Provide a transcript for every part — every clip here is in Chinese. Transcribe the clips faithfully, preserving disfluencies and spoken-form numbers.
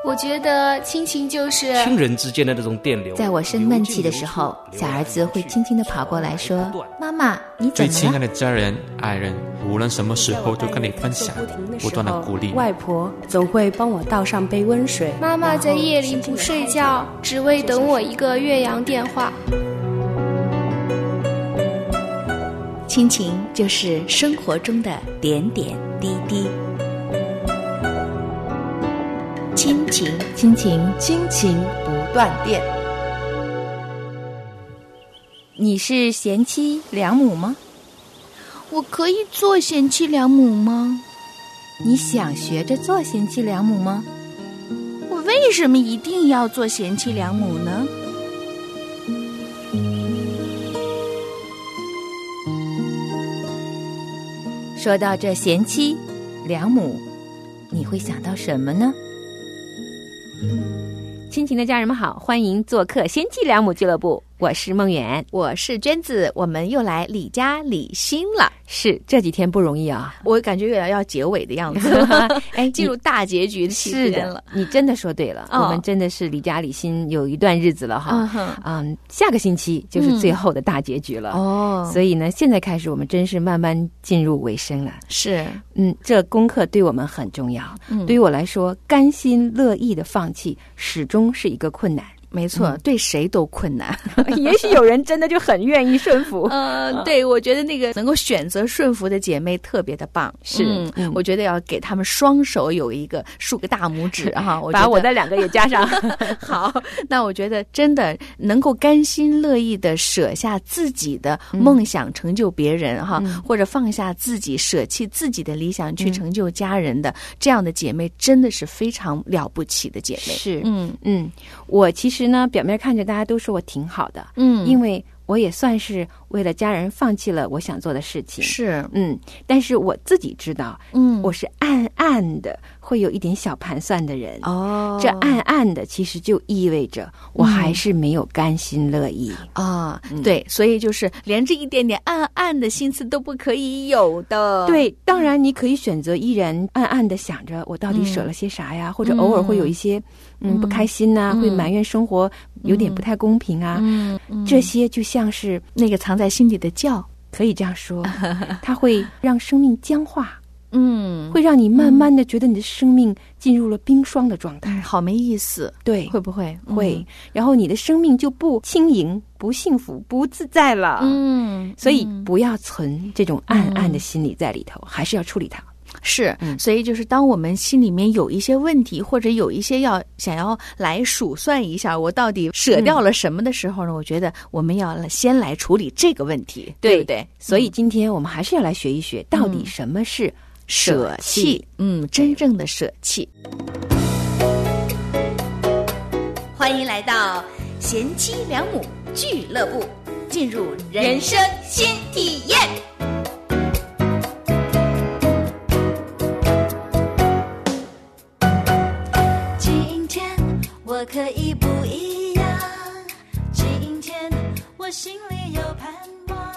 我觉得亲情就是亲人之间的那种电流。 在我生闷气的时候，小儿子会轻轻地跑过来说：“妈妈，你怎么了？” 最亲爱的家人、爱人，无论什么时候都跟你分享，不断的鼓励。 外婆总会帮我倒上杯温水。 妈妈在夜里不睡觉，只为等我一个越洋电话。 亲情就是生活中的点点滴滴。亲情，亲情， 亲情不断电。 你是贤妻良母吗？ 我可以做贤妻良母吗？ 你想学着做贤妻良母吗？ 我为什么一定要做贤妻良母呢？ 说到这贤妻良母，你会想到什么呢？亲情的家人们好，欢迎做客贤妻良母俱乐部，我是梦远， 我是娟子，我们又来理家理心了。 是，这几天不容易啊， 我感觉有点要结尾的样子哎，进入大结局的期间了。 你真的说对了、哦、我们真的是理家理心有一段日子了哈。嗯, 嗯下个星期就是最后的大结局了、嗯、哦，所以呢现在开始我们真是慢慢进入尾声了。 是， 嗯，这功课对我们很重要、嗯、对于我来说，甘心乐意的放弃始终是一个困难。 没错、嗯、对谁都困难也许有人真的就很愿意顺服呃，对，我觉得那个能够选择顺服的姐妹特别的棒。 是、 嗯嗯、我觉得要给他们双手有一个竖个大拇指哈，我把我的两个也加上好，那我觉得真的能够甘心乐意的舍下自己的梦想成就别人哈、嗯，或者放下自己舍弃自己的理想去成就家人的、嗯、这样的姐妹真的是非常了不起的姐妹。 是，嗯嗯，我其实呢表面看着大家都说我挺好的， 嗯， 因为我也算是为了家人放弃了我想做的事情。 是， 嗯，但是我自己知道， 嗯， 我是暗暗的会有一点小盘算的人。 哦， 这暗暗的其实就意味着我还是没有甘心乐意啊、嗯哦。对，所以就是连这一点点暗暗的心思都不可以有的。 对，当然你可以选择依然暗暗的想着我到底舍了些啥呀，嗯、或者偶尔会有一些嗯不开心呐、啊嗯，会埋怨生活有点不太公平啊。 嗯，嗯这些就像是那个藏在心底的窖， 可以这样说，它会让生命僵化。 嗯， 会让你慢慢的觉得你的生命进入了冰霜的状态、 嗯、好没意思。 对， 会不会会、 嗯、 然后你的生命就不轻盈、不幸福、不自在了。 嗯， 所以不要存这种暗暗的心理在里头、嗯、还是要处理它。 是、嗯、所以就是当我们心里面有一些问题，或者有一些要想要来数算一下我到底舍掉了什么的时候呢、嗯、我觉得我们要先来处理这个问题， 对, 对不对？ 所以今天我们还是要来学一学到底什么是舍弃， 嗯，真正的舍弃。 欢迎来到贤妻良母俱乐部，进入人生新体验。今天我可以不一样，今天我心里有盼望。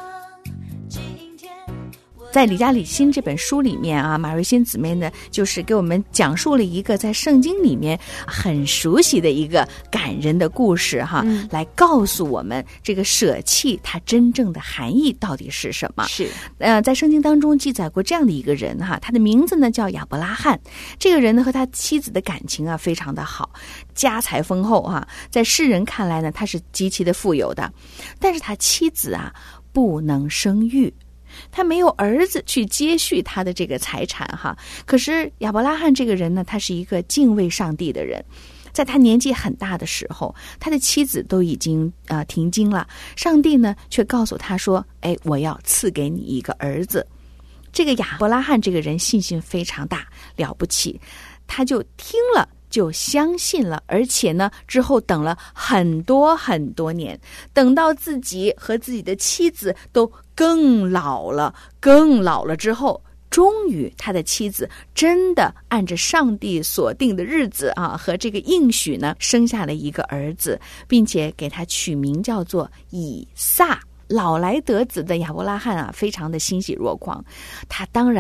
在《理家理心》这本书里面啊，马瑞欣姊妹呢，就是给我们讲述了一个在圣经里面很熟悉的一个感人的故事哈，嗯、来告诉我们这个舍弃它真正的含义到底是什么。 是， 呃，在圣经当中记载过这样的一个人哈，他的名字呢叫亚伯拉罕。这个人呢和他妻子的感情啊非常的好，家财丰厚哈，在世人看来呢他是极其的富有的，但是他妻子啊不能生育。他没有儿子去接续他的这个财产哈，可是亚伯拉罕这个人呢，他是一个敬畏上帝的人，在他年纪很大的时候，他的妻子都已经呃停经了，上帝呢却告诉他说，哎，我要赐给你一个儿子。这个亚伯拉罕这个人信心非常大，了不起，他就听了就相信了，而且呢之后等了很多很多年，等到自己和自己的妻子都更老了更老了之后，终于他的妻子真的按着上帝所定的日子啊和这个应许呢生下了一个儿子，并且给他取名叫做以撒。老来得子的亚伯拉罕啊非常的欣喜若狂，他当然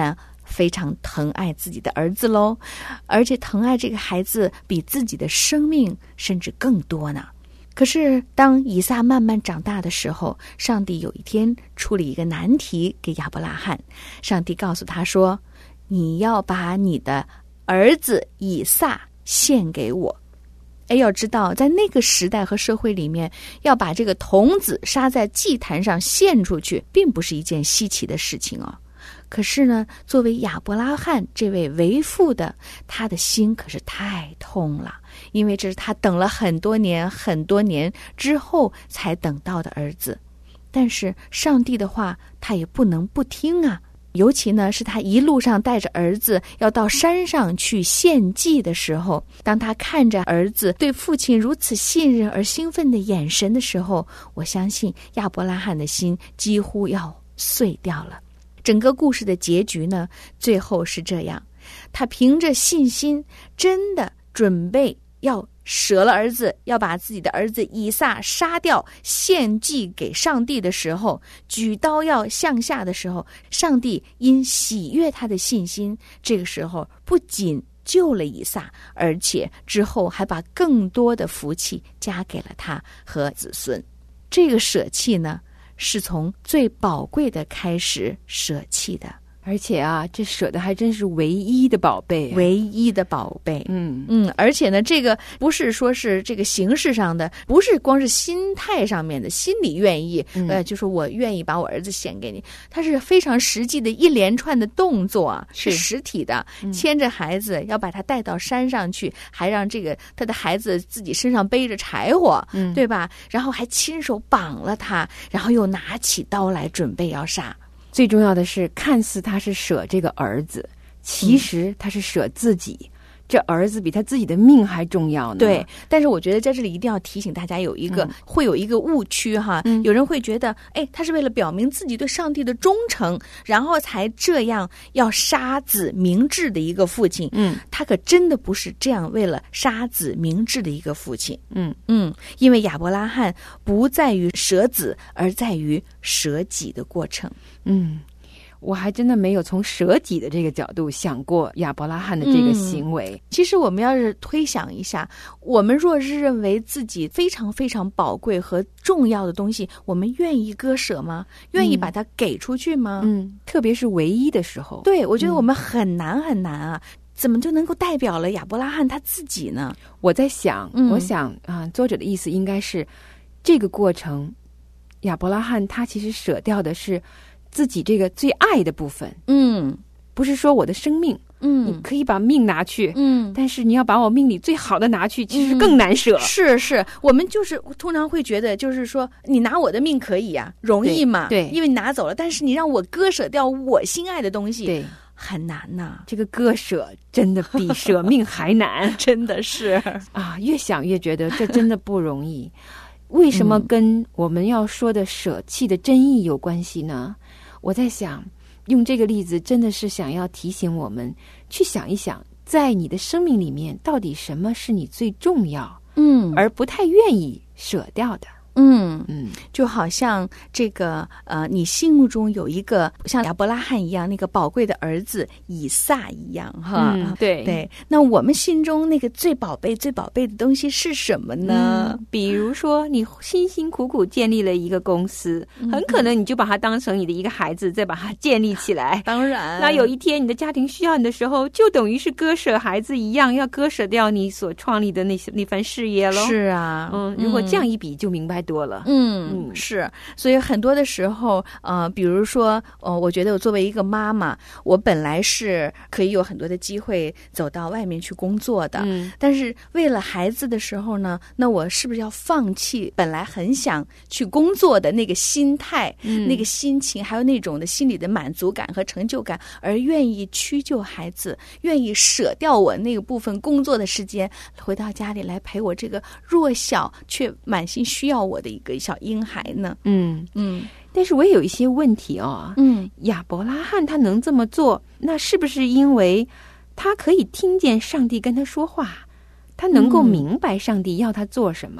非常疼爱自己的儿子喽，而且疼爱这个孩子比自己的生命甚至更多呢。可是当以撒慢慢长大的时候，上帝有一天出了一个难题给亚伯拉罕。上帝告诉他说，你要把你的儿子以撒献给我。哎，要知道在那个时代和社会里面，要把这个童子杀在祭坛上献出去并不是一件稀奇的事情哦。可是呢，作为亚伯拉罕这位为父的，他的心可是太痛了，因为这是他等了很多年很多年之后才等到的儿子。但是上帝的话他也不能不听啊，尤其呢是他一路上带着儿子要到山上去献祭的时候，当他看着儿子对父亲如此信任而兴奋的眼神的时候，我相信亚伯拉罕的心几乎要碎掉了。整个故事的结局呢，最后是这样，他凭着信心真的准备要舍了儿子，要把自己的儿子以撒杀掉献祭给上帝的时候，举刀要向下的时候，上帝因喜悦他的信心，这个时候不仅救了以撒，而且之后还把更多的福气加给了他和子孙。这个舍弃呢，是从最宝贵的开始舍弃的， 而且啊，这舍的还真是唯一的宝贝， 唯一的宝贝。 嗯嗯，而且呢，这个不是说是这个形式上的，不是光是心态上面的，心里愿意，嗯、呃，就是我愿意把我儿子献给你，它是非常实际的一连串的动作啊，是实体的，嗯、牵着孩子要把他带到山上去，还让这个他的孩子自己身上背着柴火，嗯，对吧？然后还亲手绑了他，然后又拿起刀来准备要杀。 最重要的是，看似他是舍这个儿子，其实他是舍自己。嗯，这儿子比他自己的命还重要呢。 对，但是我觉得在这里一定要提醒大家有一个、嗯、会有一个误区哈、嗯，有人会觉得，哎，他是为了表明自己对上帝的忠诚，然后才这样要杀子明志的一个父亲。嗯，他可真的不是这样为了杀子明志的一个父亲。嗯嗯，因为亚伯拉罕不在于舍子，而在于舍己的过程。 嗯。我还真的没有从舍己的这个角度想过亚伯拉罕的这个行为、 嗯、其实我们要是推想一下，我们若是认为自己非常非常宝贵和重要的东西，我们愿意割舍吗？愿意把它给出去吗？ 嗯，特别是唯一的时候， 对，我觉得我们很难很难啊、嗯、怎么就能够代表了亚伯拉罕他自己呢？ 我在想、嗯、我想啊，作者的意思应该是这个过程亚伯拉罕他其实舍掉的是自己这个最爱的部分。嗯，不是说我的生命，嗯，你可以把命拿去，嗯，但是你要把我命里最好的拿去，其实更难舍。 嗯、是是，我们就是通常会觉得，就是说你拿我的命可以啊，容易嘛， 对， 因为你拿走了，但是你让我割舍掉我心爱的东西， 对， 很难呐、啊。 这个割舍真的比舍命还难， 真的是啊，越想越觉得这真的不容易。为什么跟我们要说的舍弃的真意有关系呢？我在想，用这个例子真的是想要提醒我们去想一想，在你的生命里面到底什么是你最重要，嗯，而不太愿意舍掉的。 嗯嗯，就好像这个呃，你心目中有一个像亚伯拉罕一样那个宝贵的儿子以撒一样哈、 嗯，对对。那我们心中那个最宝贝、最宝贝的东西是什么呢？ 嗯、比如说，你辛辛苦苦建立了一个公司，嗯、很可能你就把它当成你的一个孩子，再把它建立起来。 当然， 那有一天你的家庭需要你的时候，就等于是割舍孩子一样，要割舍掉你所创立的那些那番事业咯。 是啊， 嗯，如果这样一比，就明白多了。 嗯嗯，是，所以很多的时候，呃，比如说，呃，我觉得我作为一个妈妈，我本来是可以有很多的机会走到外面去工作的，嗯，但是为了孩子的时候呢，那我是不是要放弃本来很想去工作的那个心态、嗯、那个心情，还有那种的心理的满足感和成就感，而愿意屈就孩子，愿意舍掉我那个部分工作的时间，回到家里来陪我这个弱小却满心需要我的一个小婴孩呢？嗯嗯，但是我也有一些问题哦。嗯，亚伯拉罕他能这么做，那是不是因为他可以听见上帝跟他说话，他能够明白上帝要他做什么？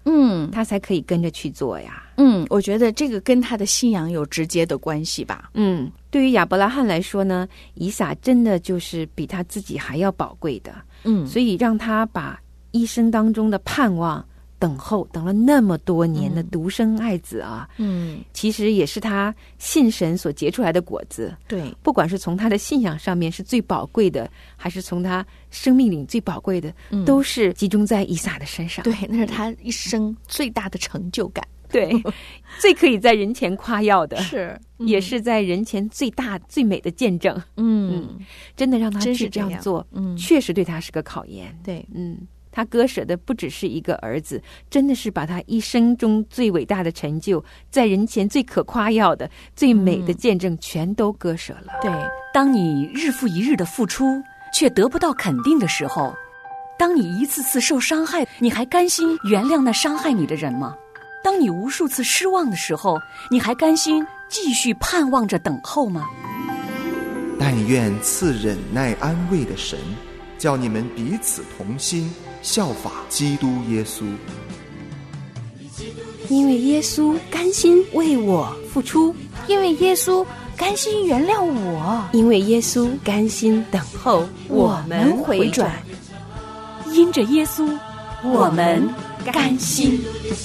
嗯， 他才可以跟着去做呀。 嗯，我觉得这个跟他的信仰有直接的关系吧。 嗯，对于亚伯拉罕来说呢，以撒真的就是比他自己还要宝贵的。 嗯， 所以让他把一生当中的盼望等候等了那么多年的独生爱子啊， 嗯， 其实也是他信神所结出来的果子。 对， 不管是从他的信仰上面是最宝贵的，还是从他生命里最宝贵的， 嗯， 都是集中在以撒的身上。 对，那是他一生最大的成就感。 对，最可以在人前夸耀的， 是、 嗯、也是在人前最大最美的见证。 嗯， 嗯真的让他去这样做， 嗯， 确实对他是个考验。 对， 嗯。他割舍的不只是一个儿子，真的是把他一生中最伟大的成就，在人前最可夸耀的、最美的见证，全都割舍了。 对，当你日复一日的付出，却得不到肯定的时候，当你一次次受伤害，你还甘心原谅那伤害你的人吗？当你无数次失望的时候，你还甘心继续盼望着等候吗？ 但愿赐忍耐安慰的神，叫你们彼此同心，效法基督耶稣。 因为耶稣甘心为我付出， 因为耶稣甘心原谅我， 因为耶稣甘心等候我们回转， 因着耶稣我们甘心。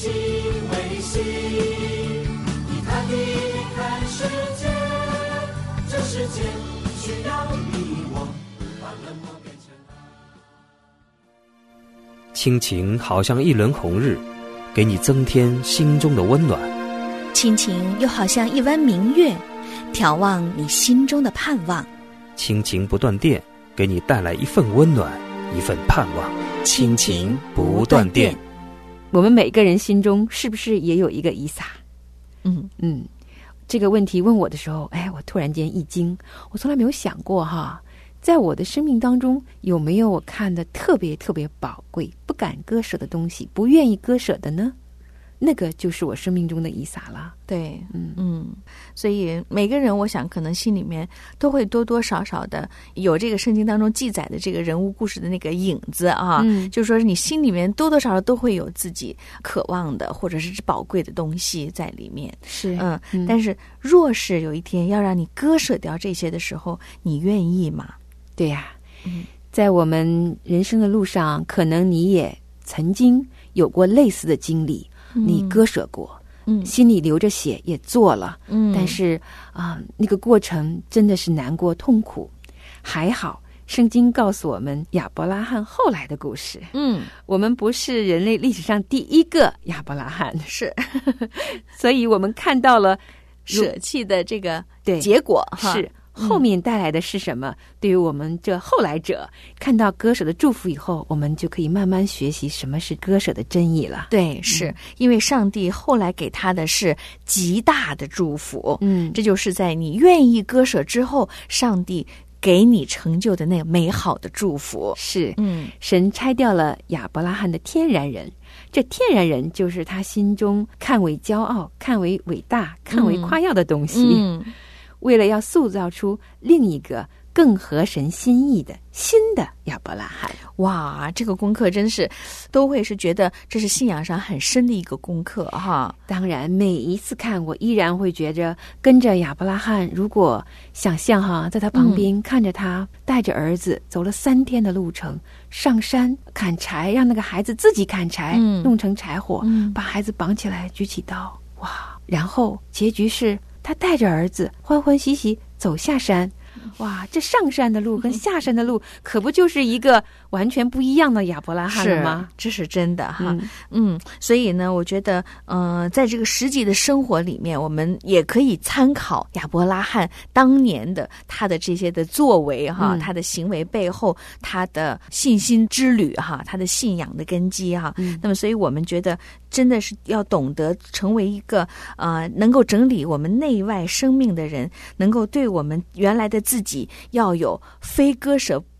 亲情好像一轮红日，给你增添心中的温暖； 亲情又好像一弯明月，眺望你心中的盼望。 亲情不断电，给你带来一份温暖，一份盼望。亲情不断电。 我们每个人心中是不是也有一个以撒？ 嗯嗯，这个问题问我的时候，哎，我突然间一惊，我从来没有想过哈。在我的生命当中，有没有我看的特别特别宝贵、不敢割舍的东西，不愿意割舍的呢？那个就是我生命中的以撒了。 对， 嗯嗯，所以每个人，我想可能心里面都会多多少少的有这个圣经当中记载的这个人物故事的那个影子啊， 嗯， 就是说你心里面多多少少都会有自己渴望的或者是宝贵的东西在里面。 是， 嗯， 嗯但是若是有一天要让你割舍掉这些的时候，你愿意吗？ 对呀， 嗯， 在我们人生的路上，可能你也曾经有过类似的经历， 嗯， 你割舍过， 嗯， 心里流着血也做了， 嗯， 但是啊、呃，那个过程真的是难过痛苦。还好，圣经告诉我们亚伯拉罕后来的故事。 嗯， 我们不是人类历史上第一个亚伯拉罕， 是， 所以我们看到了舍弃的这个对结果哈。 是。后面带来的是什么？对于我们这后来者，看到割舍的祝福以后，我们就可以慢慢学习什么是割舍的真意了。 对，是、嗯、因为上帝后来给他的是极大的祝福， 嗯， 这就是在你愿意割舍之后，上帝给你成就的那个美好的祝福。 是， 嗯， 神拆掉了亚伯拉罕的天然人，这天然人就是他心中看为骄傲、看为伟大、看为夸耀的东西。 嗯。嗯， 为了要塑造出另一个更合神心意的新的亚伯拉罕。 哇，这个功课真是都会是觉得这是信仰上很深的一个功课哈。 当然每一次看我依然会觉着跟着亚伯拉罕，如果想象哈，在他旁边、嗯、看着他带着儿子走了三天的路程，上山砍柴，让那个孩子自己砍柴、嗯、弄成柴火、嗯、把孩子绑起来举起刀，哇，然后结局是他带着儿子欢欢喜喜走下山。哇，这上山的路跟下山的路可不就是一个完全不一样的亚伯拉罕了吗？ 这是真的哈。 嗯, 嗯，所以呢，我觉得呃在这个实际的生活里面，我们也可以参考亚伯拉罕当年的他的这些的作为哈、嗯、他的行为背后他的信心之旅哈，他的信仰的根基哈、嗯、那么所以我们觉得真的是要懂得成为一个呃能够整理我们内外生命的人，能够对我们原来的自己要有非割舍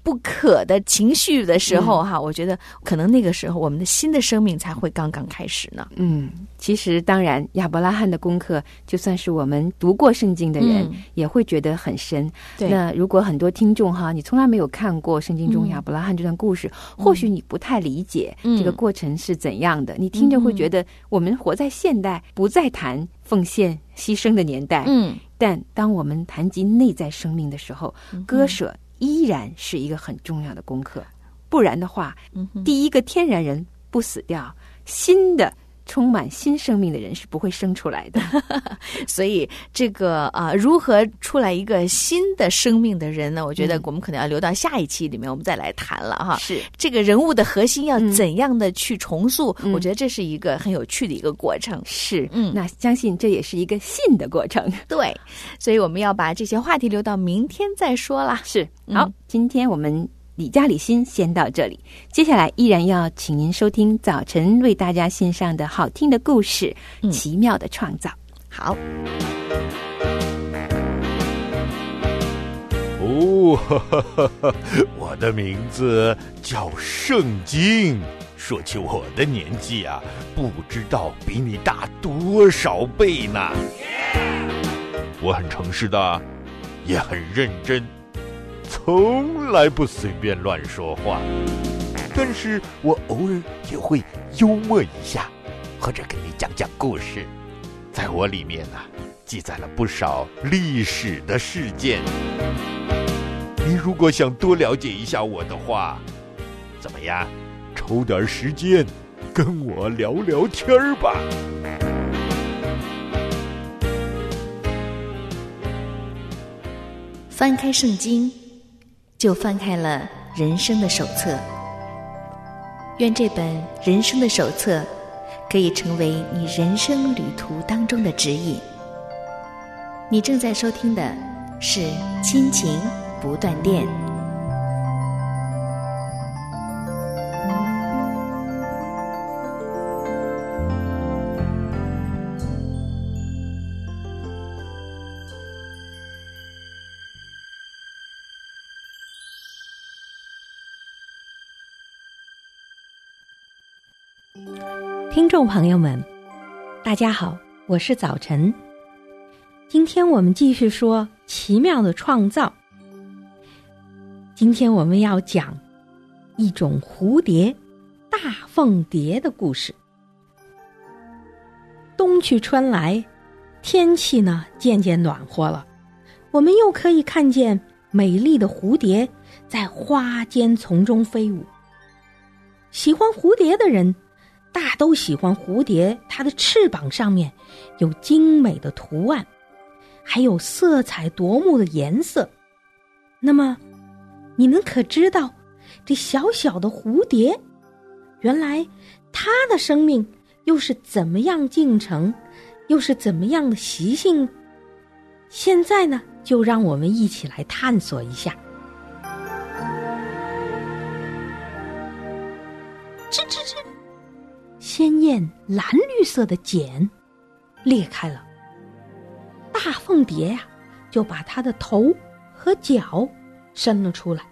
不可的情绪的时候哈、嗯，我觉得可能那个时候我们的新的生命才会刚刚开始呢。 嗯，其实当然亚伯拉罕的功课，就算是我们读过圣经的人、嗯、也会觉得很深。对，那如果很多听众哈，你从来没有看过圣经中亚伯拉罕这段故事、嗯、或许你不太理解这个过程是怎样的、嗯、你听着会觉得我们活在现代，不再谈奉献牺牲的年代，嗯，但当我们谈及内在生命的时候、嗯、割舍依然是一个很重要的功课。不然的话、嗯、第一个天然人不死掉，新的充满新生命的人是不会生出来的。 所以这个啊、呃，如何出来一个新的生命的人呢？我觉得我们可能要留到下一期里面我们再来谈了哈。是这个人物的核心要怎样的去重塑、嗯、我觉得这是一个很有趣的一个过程。 是，嗯，那相信这也是一个信的过程。 对，所以我们要把这些话题留到明天再说啦。 是，好、嗯，今天我们李家理心先到这里，接下来依然要请您收听早晨为大家献上的好听的故事、嗯、奇妙的创造。 好， 哦，呵呵呵呵，我的名字叫圣经，说起我的年纪啊，不知道比你大多少倍呢。我很诚实的，也很认真，从来不随便乱说话，但是我偶尔也会幽默一下，或者跟你讲讲故事。在我里面呢、啊，记载了不少历史的事件。你如果想多了解一下我的话，怎么样？抽点时间跟我聊聊天吧。 翻开圣经，就翻开了人生的手册。愿这本人生的手册可以成为你人生旅途当中的指引。你正在收听的是亲情不断电。 听众朋友们，大家好，我是早晨。今天我们继续说奇妙的创造。今天我们要讲一种蝴蝶，大凤蝶的故事。冬去春来，天气呢渐渐暖和了，我们又可以看见美丽的蝴蝶在花间丛中飞舞。喜欢蝴蝶的人大都喜欢蝴蝶，它的翅膀上面有精美的图案，还有色彩夺目的颜色。那么你们可知道这小小的蝴蝶，原来它的生命又是怎么样进程，又是怎么样的习性？现在呢，就让我们一起来探索一下。吱吱吱，鲜艳蓝绿色的茧裂开了，大凤蝶呀、啊，就把它的头和脚伸了出来。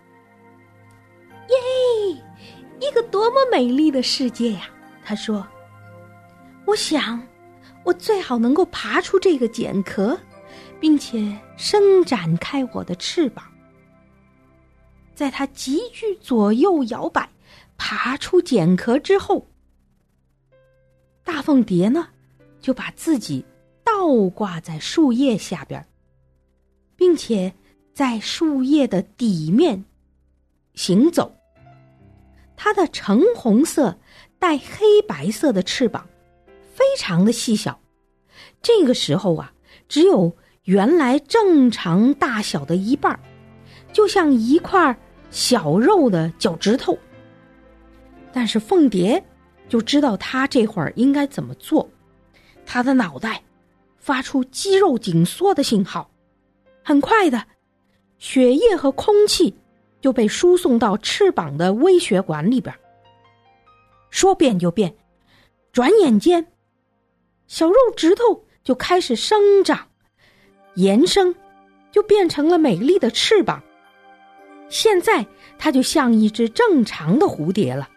耶，一个多么美丽的世界呀！他说：“我想，我最好能够爬出这个茧壳，并且伸展开我的翅膀。”在它急剧左右摇摆，爬出茧壳之后，大凤蝶呢，就把自己倒挂在树叶下边，并且在树叶的底面行走。它的橙红色带黑白色的翅膀非常的细小，这个时候啊，只有原来正常大小的一半，就像一块小肉的脚趾头。但是凤蝶就知道它这会儿应该怎么做，它的脑袋发出肌肉紧缩的信号，很快的，血液和空气就被输送到翅膀的微血管里边。说变就变，转眼间，小肉指头就开始生长，延伸，就变成了美丽的翅膀。现在它就像一只正常的蝴蝶了。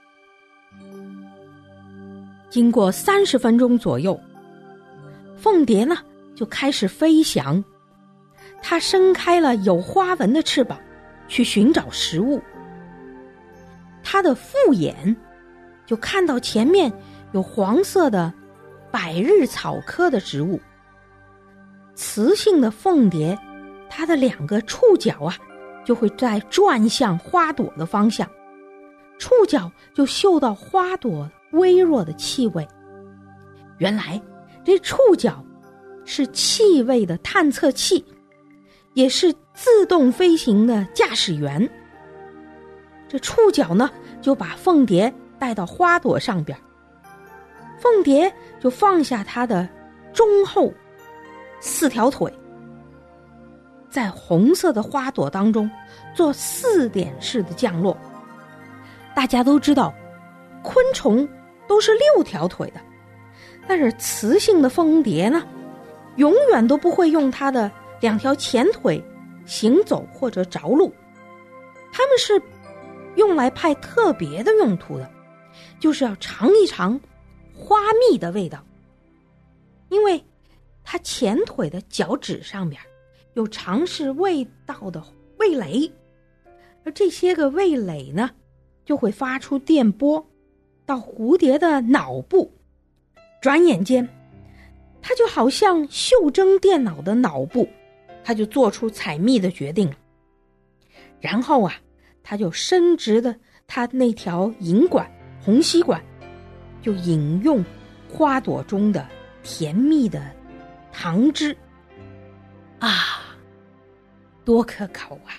经过三十分钟左右，凤蝶呢就开始飞翔，它伸开了有花纹的翅膀去寻找食物。它的复眼就看到前面有黄色的百日草科的植物。雌性的凤蝶，它的两个触角啊就会在转向花朵的方向，触角就嗅到花朵微弱的气味。原来这触角是气味的探测器，也是自动飞行的驾驶员。这触角呢就把凤蝶带到花朵上边，凤蝶就放下它的中后四条腿，在红色的花朵当中做四点式的降落。大家都知道昆虫都是六条腿的，但是雌性的凤蝶呢永远都不会用它的两条前腿行走或者着陆，它们是用来派特别的用途的，就是要尝一尝花蜜的味道。因为它前腿的脚趾上面有尝试味道的味蕾，而这些个味蕾呢就会发出电波到蝴蝶的脑部，转眼间它就好像袖珍电脑的脑部，它就做出采蜜的决定了。然后啊它就伸直的它那条引管虹吸管，就饮用花朵中的甜蜜的糖汁啊，多可口啊！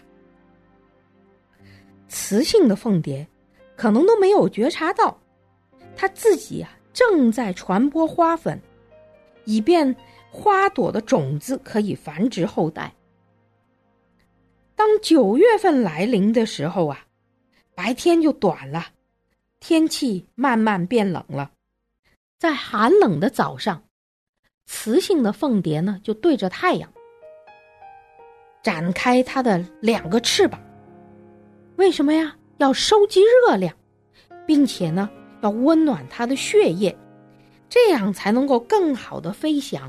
雌性的凤蝶可能都没有觉察到，它自己啊正在传播花粉，以便花朵的种子可以繁殖后代。当九月份来临的时候啊，白天就短了，天气慢慢变冷了。在寒冷的早上，雌性的凤蝶呢就对着太阳展开它的两个翅膀。为什么呀？要收集热量，并且呢要温暖它的血液，这样才能够更好的飞翔。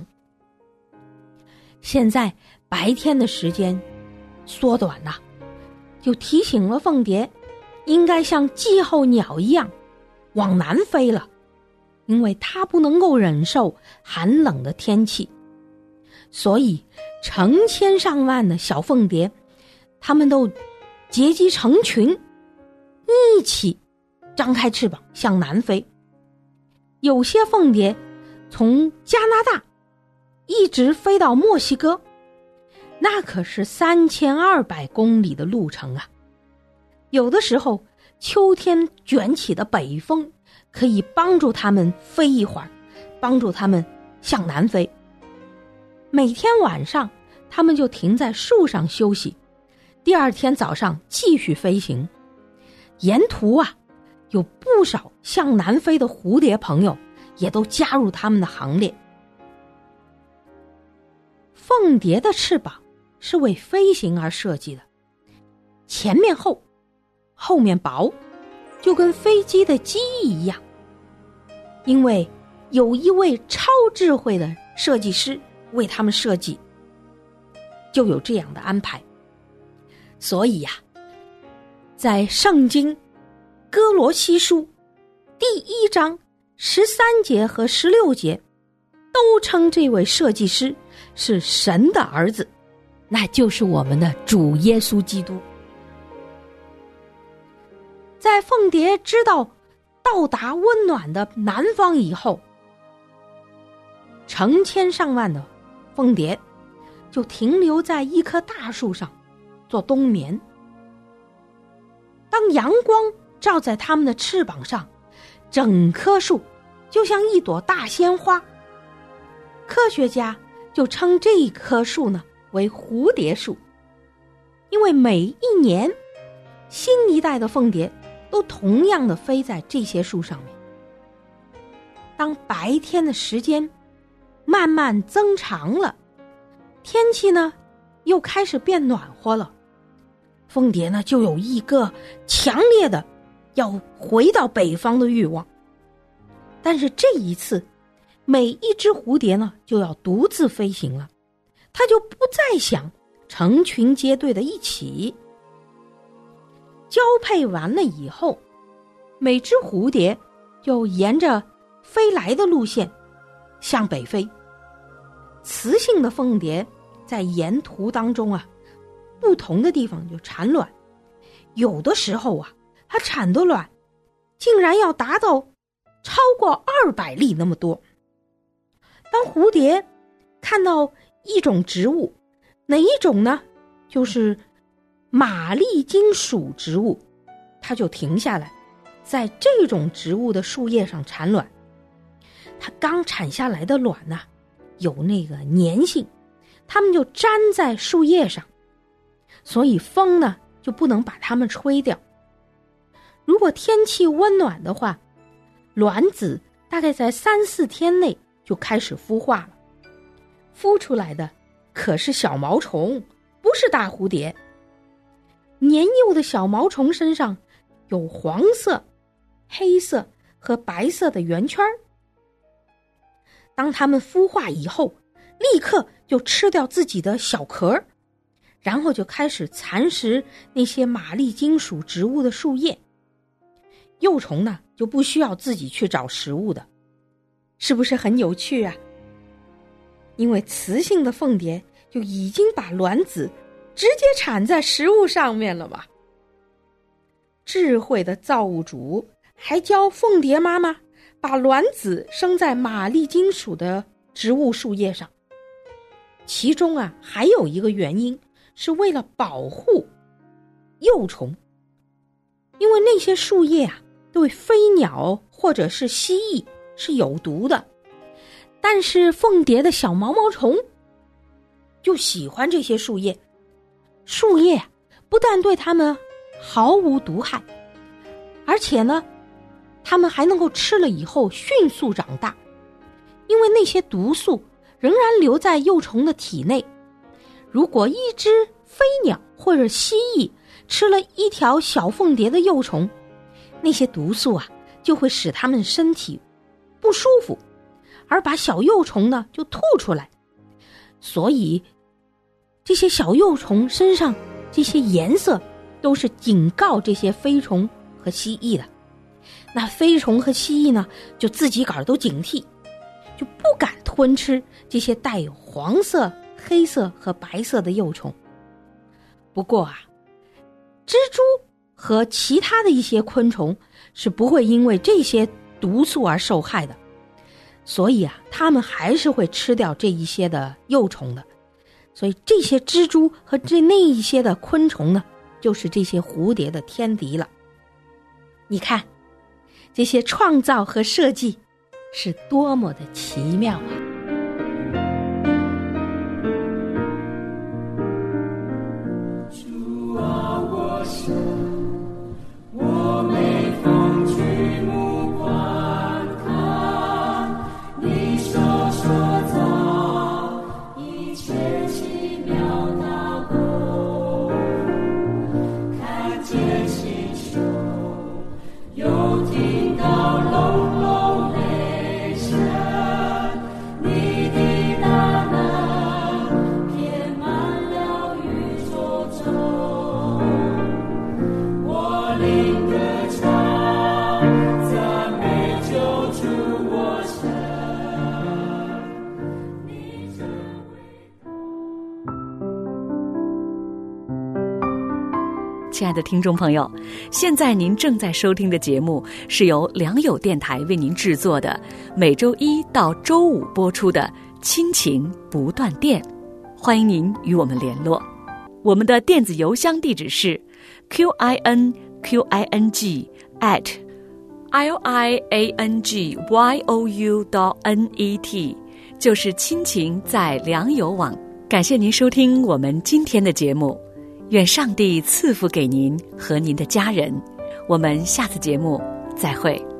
现在白天的时间缩短了，就提醒了凤蝶应该像季候鸟一样往南飞了，因为它不能够忍受寒冷的天气。所以成千上万的小凤蝶，它们都结集成群，一起张开翅膀向南飞。有些凤蝶从加拿大一直飞到墨西哥，那可是三千二百公里的路程啊！有的时候秋天卷起的北风可以帮助它们飞一会儿，帮助它们向南飞。每天晚上它们就停在树上休息，第二天早上继续飞行。沿途啊有不少向南飞的蝴蝶朋友也都加入他们的行列。凤蝶的翅膀是为飞行而设计的，前面厚，后面薄，就跟飞机的机翼一样。因为有一位超智慧的设计师为他们设计，就有这样的安排。所以呀、啊，在圣经哥罗西书第一章十三节和十六节都称这位设计师是神的儿子，那就是我们的主耶稣基督。在凤蝶知道到达温暖的南方以后，成千上万的凤蝶就停留在一棵大树上做冬眠。当阳光照在它们的翅膀上，整棵树就像一朵大鲜花。科学家就称这一棵树呢为蝴蝶树，因为每一年新一代的凤蝶都同样的飞在这些树上面。当白天的时间慢慢增长了，天气呢又开始变暖和了， 凤蝶呢就有一个强烈的要回到北方的欲望。但是这一次，每一只蝴蝶呢就要独自飞行了，它就不再想成群结队的一起。交配完了以后，每只蝴蝶就沿着飞来的路线向北飞。雌性的凤蝶在沿途当中啊，不同的地方就产卵，有的时候啊，它产的卵竟然要达到超过二百粒那么多。当蝴蝶看到一种植物，哪一种呢？就是马丽金属植物，它就停下来，在这种植物的树叶上产卵。它刚产下来的卵呢、啊，有那个粘性，它们就粘在树叶上，所以风呢就不能把它们吹掉。如果天气温暖的话，卵子大概在三四天内就开始孵化了，孵出来的可是小毛虫，不是大蝴蝶。年幼的小毛虫身上有黄色、黑色和白色的圆圈，当它们孵化以后，立刻就吃掉自己的小壳，然后就开始蚕食那些马丽金属植物的树叶。幼虫呢就不需要自己去找食物的，是不是很有趣啊？因为雌性的凤蝶就已经把卵子直接产在食物上面了嘛。智慧的造物主还教凤蝶妈妈把卵子生在马丽金属的植物树叶上，其中啊还有一个原因是为了保护幼虫，因为那些树叶啊对飞鸟或者是蜥蜴是有毒的，但是凤蝶的小毛毛虫就喜欢这些树叶，树叶不但对它们毫无毒害，而且呢它们还能够吃了以后迅速长大，因为那些毒素仍然留在幼虫的体内。如果一只飞鸟或者蜥蜴吃了一条小凤蝶的幼虫，那些毒素啊就会使它们身体不舒服，而把小幼虫呢就吐出来。所以这些小幼虫身上这些颜色都是警告这些飞虫和蜥蜴的。那飞虫和蜥蜴呢就自己个儿都警惕，就不敢吞吃这些带有黄色、黑色和白色的幼虫。不过啊，蜘蛛和其他的一些昆虫是不会因为这些毒素而受害的，所以啊，它们还是会吃掉这一些的幼虫的。所以这些蜘蛛和这那一些的昆虫呢，就是这些蝴蝶的天敌了。你看，这些创造和设计是多么的奇妙啊！ 主啊，我想，我每逢举目观看，你所塑造一切奇妙大工，看见星宿，又听到隆隆雷声，你的大能遍满了宇宙中，我灵歌唱，赞美救主我神，你真亲爱的听众朋友，现在您正在收听的节目是由良友电台为您制作的，每周一到周五播出的亲情不断电。欢迎您与我们联络，我们的电子邮箱地址是 q i n q i n g at l i a n g y o u dot n e t， 就是亲情在良友网。感谢您收听我们今天的节目，愿上帝赐福给您和您的家人，我们下次节目再会。